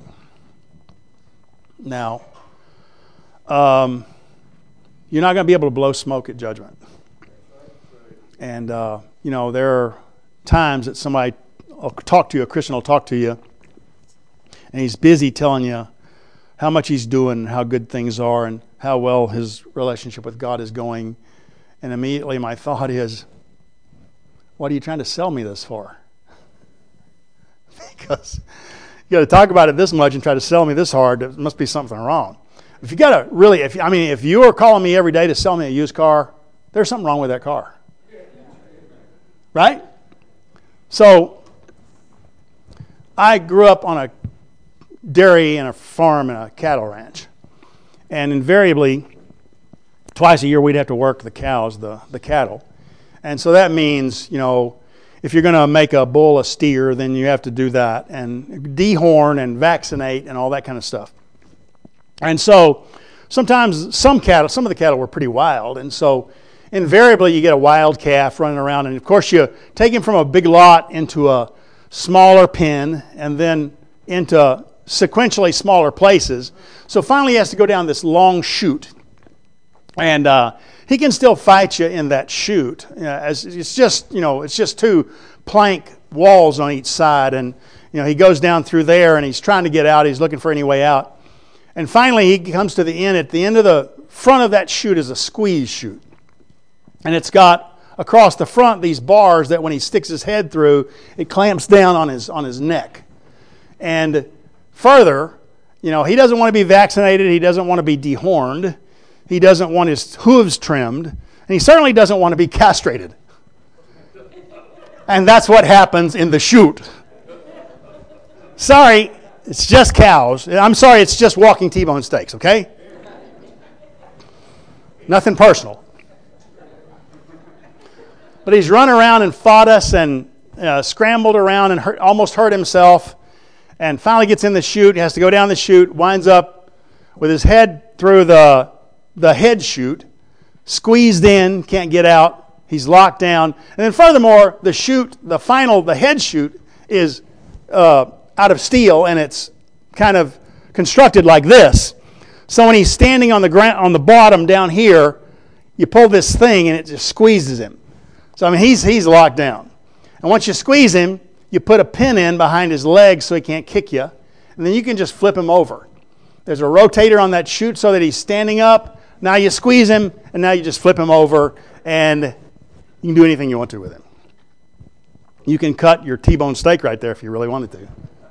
Now, you're not going to be able to blow smoke at judgment. And, you know, there are times that somebody will talk to you, a Christian will talk to you, and he's busy telling you how much he's doing, how good things are, and how well his relationship with God is going. And immediately my thought is, what are you trying to sell me this for? Because you got to talk about it this much and try to sell me this hard, there must be something wrong. If you got to really, if you are calling me every day to sell me a used car, there's something wrong with that car. Right? So, I grew up on a dairy and a farm and a cattle ranch. And invariably, twice a year we'd have to work the cows, the cattle. And so that means, you know, if you're going to make a bull a steer, then you have to do that. And dehorn and vaccinate and all that kind of stuff. And so sometimes some of the cattle were pretty wild. And so invariably you get a wild calf running around. And of course you take him from a big lot into a smaller pen and then into sequentially smaller places. So finally he has to go down this long chute. And he can still fight you in that chute. As it's just two plank walls on each side. And you know, he goes down through there and he's trying to get out. He's looking for any way out. And finally he comes to the end. At the end of the front of that chute is a squeeze chute. And it's got across the front these bars that when he sticks his head through, it clamps down on his neck. And further, you know, he doesn't want to be vaccinated. He doesn't want to be dehorned. He doesn't want his hooves trimmed. And he certainly doesn't want to be castrated. And that's what happens in the chute. Sorry, it's just cows. I'm sorry, it's just walking T-bone steaks, okay? Nothing personal. But he's run around and fought us and scrambled around and almost hurt himself, and finally gets in the chute. He has to go down the chute, winds up with his head through the head chute, squeezed in, can't get out. He's locked down. And then furthermore, the chute, the head chute is out of steel, and it's kind of constructed like this. So when he's standing on the ground, on the bottom down here, you pull this thing and it just squeezes him. So I mean, he's locked down. And once you squeeze him, you put a pin in behind his legs so he can't kick you, and then you can just flip him over. There's a rotator on that chute so that he's standing up. Now you squeeze him, and now you just flip him over, and you can do anything you want to with him. You can cut your T-bone steak right there if you really wanted to.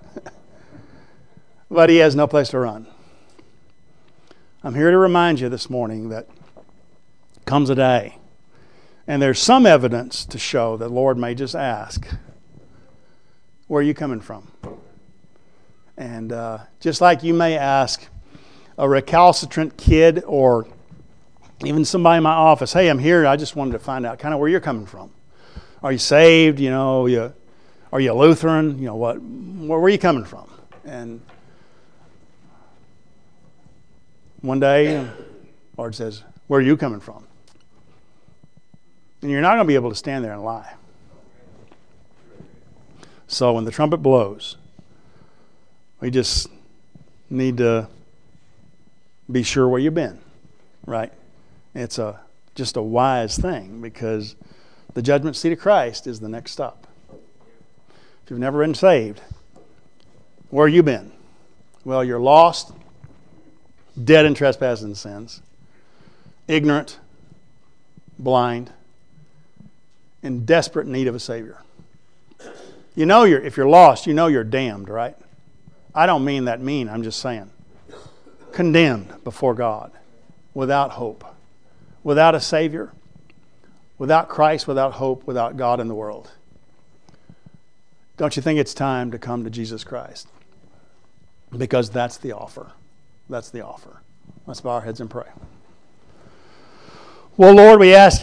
But he has no place to run. I'm here to remind you this morning that comes a day, and there's some evidence to show that the Lord may just ask, where are you coming from? And just like you may ask a recalcitrant kid or even somebody in my office, hey, I'm here, I just wanted to find out kind of where you're coming from. Are you saved? Are you Lutheran? Where are you coming from? And one day, the Lord says, where are you coming from? And you're not going to be able to stand there and lie. So when the trumpet blows, we just need to be sure where you've been, right? It's just a wise thing, because the judgment seat of Christ is the next stop. If you've never been saved, where have you been? Well, you're lost, dead in trespasses and sins, ignorant, blind, in desperate need of a Savior. If you're lost, you're damned, right? I don't mean that mean, I'm just saying. Condemned before God, without hope, without a Savior, without Christ, without hope, without God in the world. Don't you think it's time to come to Jesus Christ? Because that's the offer. That's the offer. Let's bow our heads and pray. Well, Lord, we ask